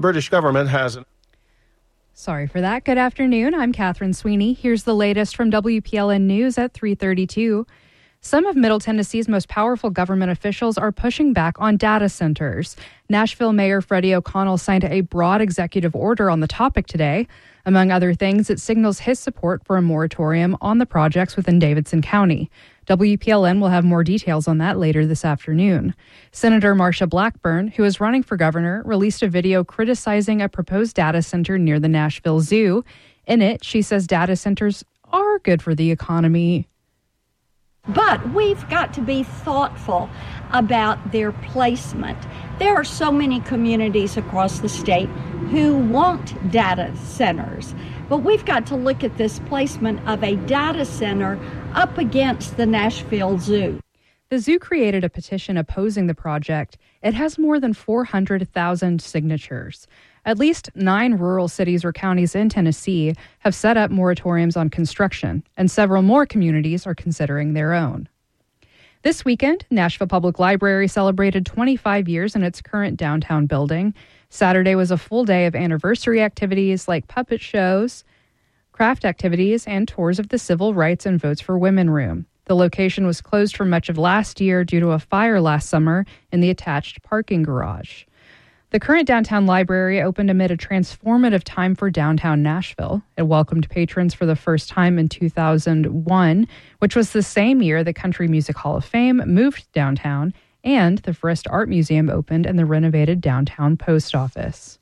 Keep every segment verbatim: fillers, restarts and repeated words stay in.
British government has... Sorry for that. Good afternoon. I'm Catherine Sweeney. Here's the latest from W P L N News at three thirty-two. Some of Middle Tennessee's most powerful government officials are pushing back on data centers. Nashville Mayor Freddie O'Connell signed a broad executive order on the topic today. Among other things, it signals his support for a moratorium on the projects within Davidson County. W P L N will have more details on that later this afternoon. Senator Marsha Blackburn, who is running for governor, released a video criticizing a proposed data center near the Nashville Zoo. In it, she says data centers are good for the economy. But we've got to be thoughtful about their placement. There are so many communities across the state who want data centers, but we've got to look at this placement of a data center up against the Nashville Zoo. The zoo created a petition opposing the project. It has more than four hundred thousand signatures. At least nine rural cities or counties in Tennessee have set up moratoriums on construction, and several more communities are considering their own. This weekend, Nashville Public Library celebrated twenty-five years in its current downtown building. Saturday was a full day of anniversary activities like puppet shows, craft activities, and tours of the Civil Rights and Votes for Women room. The location was closed for much of last year due to a fire last summer in the attached parking garage. The current downtown library opened amid a transformative time for downtown Nashville. It welcomed patrons for the first time in two thousand one, which was the same year the Country Music Hall of Fame moved downtown, and the Frist Art Museum opened in the renovated downtown post office.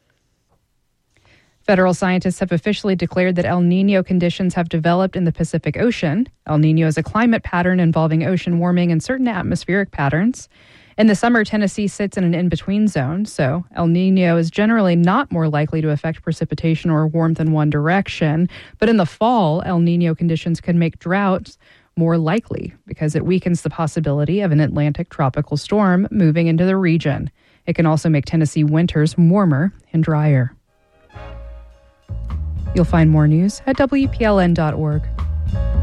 Federal scientists have officially declared that El Niño conditions have developed in the Pacific Ocean. El Niño is a climate pattern involving ocean warming and certain atmospheric patterns. In the summer, Tennessee sits in an in-between zone, so El Niño is generally not more likely to affect precipitation or warmth in one direction. But in the fall, El Niño conditions could make droughts more likely because it weakens the possibility of an Atlantic tropical storm moving into the region. It can also make Tennessee winters warmer and drier. You'll find more news at W P L N dot org.